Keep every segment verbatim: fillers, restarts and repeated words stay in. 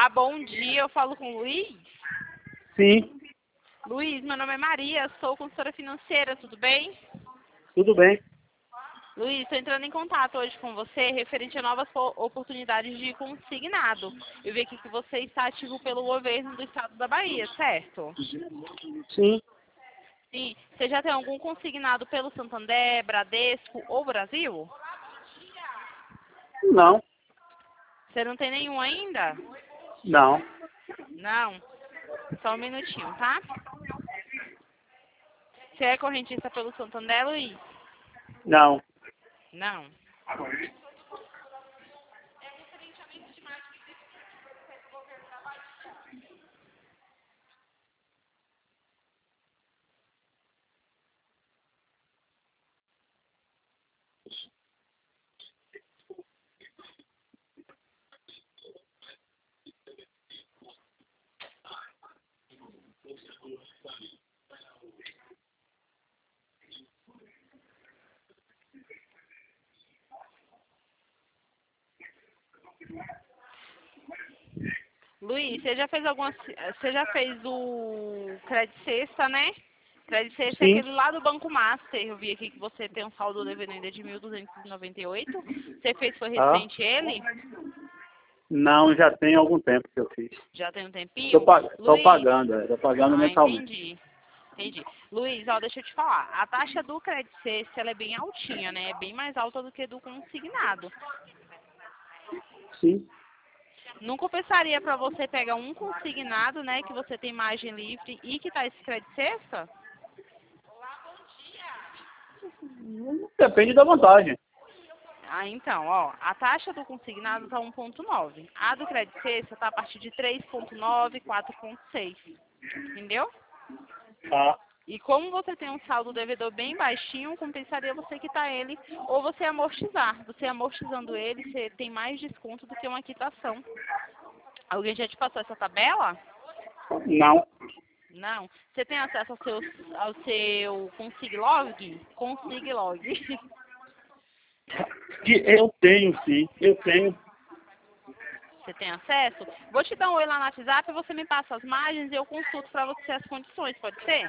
Olá, bom dia. Eu falo com o Luiz. Sim, Luiz, meu nome é Maria, sou consultora financeira, tudo bem? tudo bem. Luiz, estou entrando em contato hoje com você referente a novas po- oportunidades de consignado. Eu vi aqui que você está ativo pelo governo do estado da Bahia, certo? Sim, Sim. Você já tem algum consignado pelo Santander, Bradesco ou Brasil? não, Você não tem nenhum ainda? não, Não. Só um minutinho, tá? Você é correntista pelo Santander, Luiz? não. Não. Luiz, você já fez alguma. Você já fez o Credit Sexta, né? Credit Sexta é Sim, aquele lá do Banco Master. Eu vi aqui que você tem um saldo devendo ainda de mil duzentos e noventa e oito. Você fez, foi tá. recente ele? Não, já tem algum tempo que eu fiz. Já tem um tempinho? Estou pag Luiz. pagando, é, tô pagando Ah, mensalmente. entendi. Entendi. Luiz, ó, deixa eu te falar. A taxa do Credit Sexta, ela é bem altinha, né? É bem mais alta do que do consignado. Sim, Não compensaria para você pegar um consignado, né? Que você tem margem livre e que tá esse Credit Sexta? depende da vantagem. Ah, então, ó, a taxa do consignado tá um ponto nove. A do Credit Sexta tá a partir de três ponto nove, quatro ponto seis. Entendeu? Tá. E como você tem um saldo devedor bem baixinho, compensaria você quitar ele ou você amortizar. Você amortizando ele, você tem mais desconto do que uma quitação. Alguém já te passou essa tabela? Não. Não. Você tem acesso ao seu, ao seu Consiglog? Consiglog. Que eu tenho, sim, eu tenho. Você tem acesso? Vou te dar um oi lá no WhatsApp, você me passa as margens e eu consulto para você as condições, pode ser?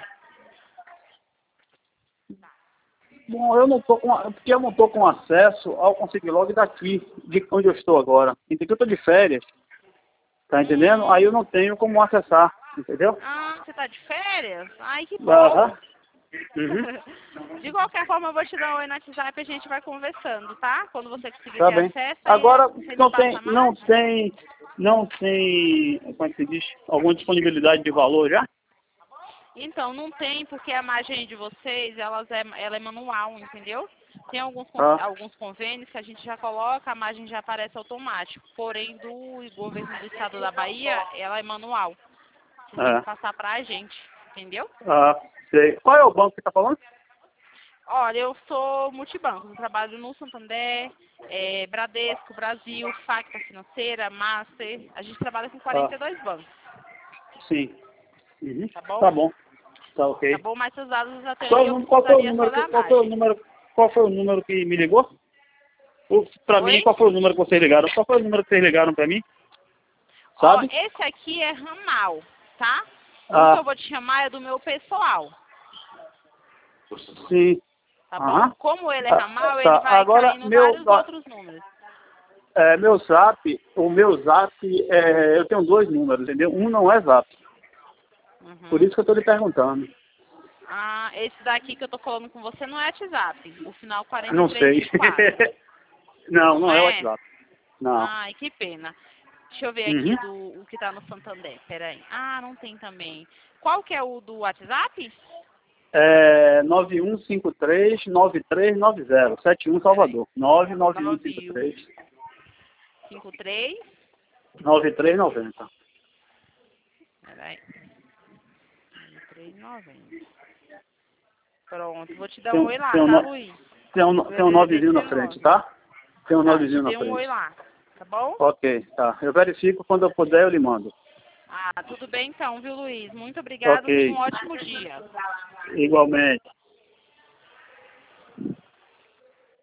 Bom, eu não tô com, porque eu não tô com acesso ao Consiglog daqui, de onde eu estou agora. Entendeu? Eu estou de férias, tá entendendo? Aí Hum, eu não tenho como acessar, entendeu? ah, você tá de férias? Ai, que bom. Aham. Uhum. De qualquer forma, eu vou te dar um oi no WhatsApp e a gente vai conversando, tá? Quando você conseguir Tá ter bem. acesso, aí Agora, você me não passa tem, a não margem. tem, não tem, como é que se diz? Alguma disponibilidade de valor já? Então, não tem, porque a margem de vocês, elas é, ela é manual, entendeu? Tem alguns, con- Ah, alguns convênios que a gente já coloca, a margem já aparece automático. Porém, do governo do estado da Bahia, ela é manual. Você tem que é. passar pra gente, entendeu? Ah, sei. Qual é o banco que você tá falando? Olha, eu sou multibanco, eu trabalho no Santander, é, Bradesco, Brasil, Facta Financeira, Master. A gente trabalha com Ah, quarenta e dois bancos, sim. Uhum. tá bom? Tá bom. Tá Tá ok. bom? Mas seus dados da Qual, teoria o eu nú- qual foi o precisaria só número que, da qual foi o margem. número, qual foi o número que me ligou? O- Pra mim, Oi? qual foi o número que vocês ligaram? Qual foi o número que vocês ligaram pra mim? Ó, Sabe? esse aqui é ramal, tá? O que eu Ah, vou te chamar é do meu pessoal, sim. tá bom? Aham. Como ele é Tá, ramal, ele tá. vai Agora, cair em meu, vários outros números. é, meu zap, o meu zap, é, eu tenho dois números, entendeu? Um não é zap. Por Uhum. isso que eu tô lhe perguntando. Ah, esse daqui que eu tô falando com você não é WhatsApp, o final quarenta e Não três sei. vinte e quatro. Não, Não não é o é? WhatsApp. Não. Ai, que pena. Deixa eu ver aqui Uhum. do o que tá no Santander. Peraí. Ah, não tem também. Qual que é o do WhatsApp? É nove um cinco três, nove três nove zero, sete um Peraí. Salvador. nove nove um cinco nove um três, cinco três. nove três nove zero. Peraí. nove três nove zero. Pronto, vou te dar Tem, um um- oi lá, tem, um, tá, no- Luiz? tem, um, Meu tem um D D D novezinho na frente, dezenove. tá? Tem um Tá, te novezinho na dei um oi frente. lá, tá bom? Ok, tá. Eu verifico, quando eu puder eu lhe mando. Ah, tudo bem então, viu, Luiz? Muito obrigada, tenha um Ok. ótimo dia. Igualmente.